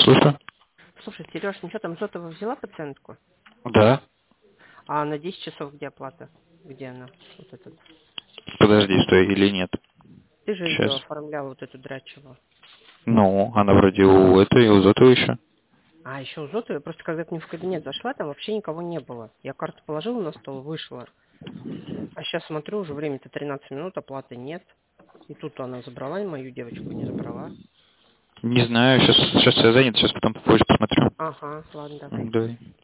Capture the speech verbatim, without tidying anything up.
Слушай. Слушай, Сереж, ну что там, Зотова взяла пациентку? Да. А на десять часов где оплата? Где она? Вот этот. Подожди, стой, или нет? Ты же Сейчас. ее оформлял, вот эту драчеву. Ну, она вроде у этой, у Зотова еще. А, еще у Зотовой, просто когда к ним в кабинет зашла, там вообще никого не было. Я карту положила на стол, вышла. А сейчас смотрю, уже время-то тринадцать минут, оплаты нет. И тут она забрала мою девочку, не забрала. Не знаю, сейчас, сейчас я занят, сейчас потом попозже посмотрю. Ага, ладно, давай. Давай.